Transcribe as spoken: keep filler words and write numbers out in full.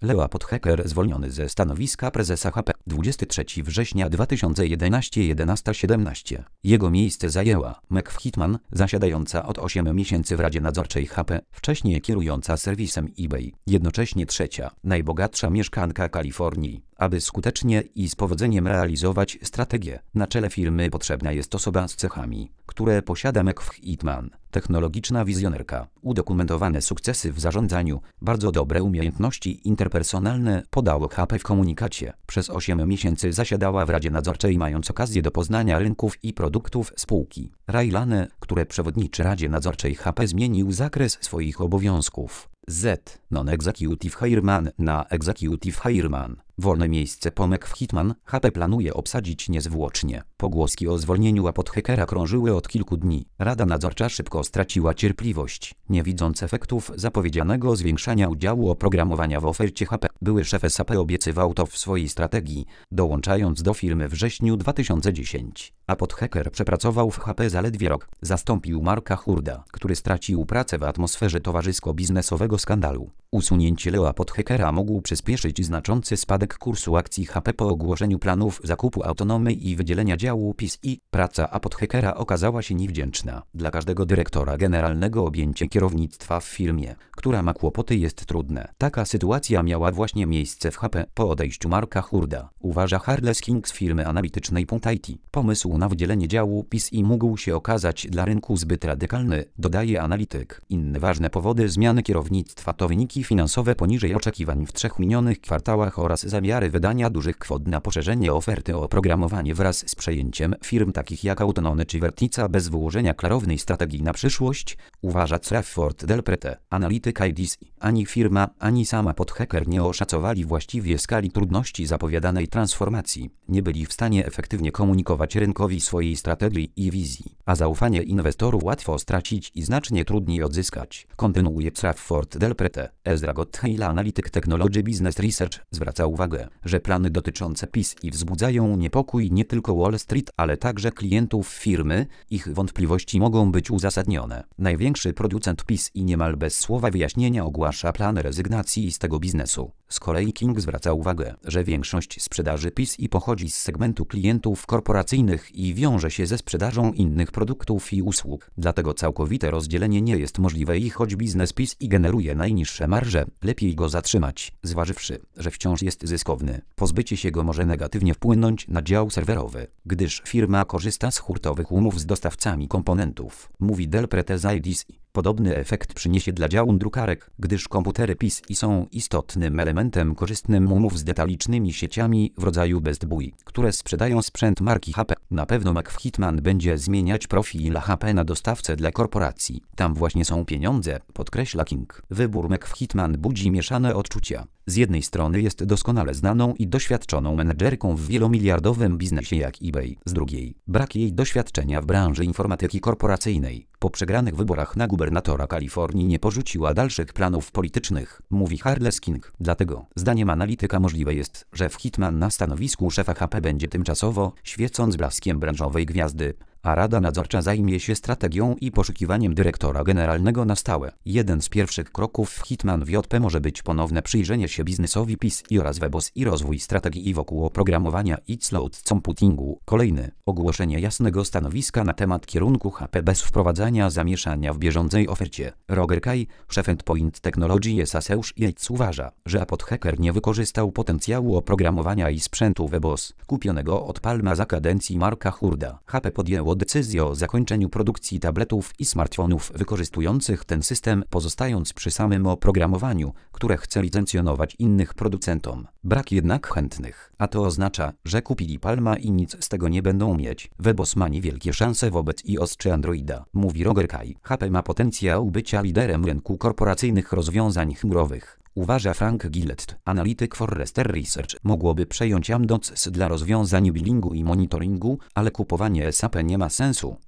Leo Podhacker zwolniony ze stanowiska prezesa H P. dwudziestego trzeciego września dwa tysiące jedenastego jedenaście siedemnaście. Jego miejsce zajęła Meg Hitman, zasiadająca od ośmiu miesięcy w Radzie Nadzorczej H P, wcześniej kierująca serwisem eBay, jednocześnie trzecia, najbogatsza mieszkanka Kalifornii. Aby skutecznie i z powodzeniem realizować strategię, na czele firmy potrzebna jest osoba z cechami, które posiada Meg Hitman. Technologiczna wizjonerka, udokumentowane sukcesy w zarządzaniu, bardzo dobre umiejętności interpersonalne, podało H P w komunikacie. Przez osiem miesięcy zasiadała w Radzie Nadzorczej, mając okazję do poznania rynków i produktów spółki. Ray Lane, który przewodniczy Radzie Nadzorczej H P, zmienił zakres swoich obowiązków z Non-Executive Hireman na Executive Hireman. Wolne miejsce po Meg Hitman H P planuje obsadzić niezwłocznie. Pogłoski o zwolnieniu Podhackera krążyły od kilku dni. Rada Nadzorcza szybko straciła cierpliwość, nie widząc efektów zapowiedzianego zwiększania udziału oprogramowania w ofercie H P. Były szef S A P obiecywał to w swojej strategii, dołączając do firmy w wrześniu dwa tysiące dziesiątego. A Podhacker przepracował w H P zaledwie rok. Zastąpił Marka Hurda, który stracił pracę w atmosferze towarzysko-biznesowego skandalu. Usunięcie Leo Podhackera mógł przyspieszyć znaczący spadek kursu akcji H P po ogłoszeniu planów zakupu Autonomy i wydzielenia działu P I S I. Praca Podhackera okazała się niewdzięczna. Dla każdego dyrektora generalnego objęcie kierownictwa w firmie, która ma kłopoty, jest trudne. Taka sytuacja miała właśnie miejsce w H P po odejściu Marka Hurda, uważa Charles King z firmy analitycznej Punkt I T. Pomysł na wydzielenie działu P I S I mógł się okazać dla rynku zbyt radykalny, dodaje analityk. Inne ważne powody zmiany kierownictwa to wyniki finansowe poniżej oczekiwań w trzech minionych kwartałach oraz zamiary wydania dużych kwot na poszerzenie oferty o oprogramowanie wraz z przejęciem firm takich jak Autonome czy Vertica bez wyłożenia klarownej strategii na przyszłość, uważa Trafford Del Prete, analityk I D C. Ani firma, ani sama Podhacker nie oszacowali właściwie skali trudności zapowiadanej transformacji. Nie byli w stanie efektywnie komunikować rynkowi swojej strategii i wizji, a zaufanie inwestorów łatwo stracić i znacznie trudniej odzyskać. Kontynuuje Trafford Del Prete. Ezra Gottheil, analityk Technology Business Research, zwraca uwagę, że plany dotyczące P I S I wzbudzają niepokój nie tylko Wall Street, ale także klientów firmy. Ich wątpliwości mogą być uzasadnione. Największy producent P I S I niemal bez słowa wyjaśnienia ogłasza plan rezygnacji z tego biznesu. Z kolei King zwraca uwagę, że większość sprzedaży P I S I pochodzi z segmentu klientów korporacyjnych i wiąże się ze sprzedażą innych produktów i usług. Dlatego całkowite rozdzielenie nie jest możliwe i choć biznes P I S I generuje najniższe marże, lepiej go zatrzymać, zważywszy, że wciąż jest zyskowny. Pozbycie się go może negatywnie wpłynąć na dział serwerowy, gdyż firma korzysta z hurtowych umów z dostawcami komponentów, mówi Del Prete z I D C. Podobny efekt przyniesie dla działu drukarek, gdyż komputery P I S I są istotnym elementem korzystnym umów z detalicznymi sieciami w rodzaju Best Buy, które sprzedają sprzęt marki H P. Na pewno Meg Hitman będzie zmieniać profil H P na dostawcę dla korporacji. Tam właśnie są pieniądze, podkreśla King. Wybór Meg Hitman budzi mieszane odczucia. Z jednej strony jest doskonale znaną i doświadczoną menedżerką w wielomiliardowym biznesie jak eBay, z drugiej brak jej doświadczenia w branży informatyki korporacyjnej. Po przegranych wyborach na gubernatora Kalifornii nie porzuciła dalszych planów politycznych, mówi Charles King. Dlatego, zdaniem analityka, możliwe jest, że Hitman na stanowisku szefa H P będzie tymczasowo, świecąc blaskiem branżowej gwiazdy, a Rada Nadzorcza zajmie się strategią i poszukiwaniem dyrektora generalnego na stałe. Jeden z pierwszych kroków w Hitman w J P może być ponowne przyjrzenie się biznesowi P I S I oraz Webos i rozwój strategii wokół oprogramowania i cloud computingu. Kolejny, ogłoszenie jasnego stanowiska na temat kierunku H P bez wprowadzania zamieszania w bieżącej ofercie. Roger Kay, szef Endpoint Technology S A Seuss Yates, uważa, że Podhacker nie wykorzystał potencjału oprogramowania i sprzętu Webos, kupionego od Palma za kadencji Marka Hurda. H P podjęło decyzję o zakończeniu produkcji tabletów i smartfonów wykorzystujących ten system, pozostając przy samym oprogramowaniu, które chce licencjonować innych producentom. Brak jednak chętnych, a to oznacza, że kupili Palma i nic z tego nie będą mieć. Webos ma niewielkie szanse wobec iOS czy Androida, mówi Roger Kay. H P ma potencjał bycia liderem rynku korporacyjnych rozwiązań chmurowych, uważa Frank Gillett, analityk Forrester Research. Mogłoby przejąć Amdocs dla rozwiązań billingu i monitoringu, ale kupowanie S A P nie ma sensu.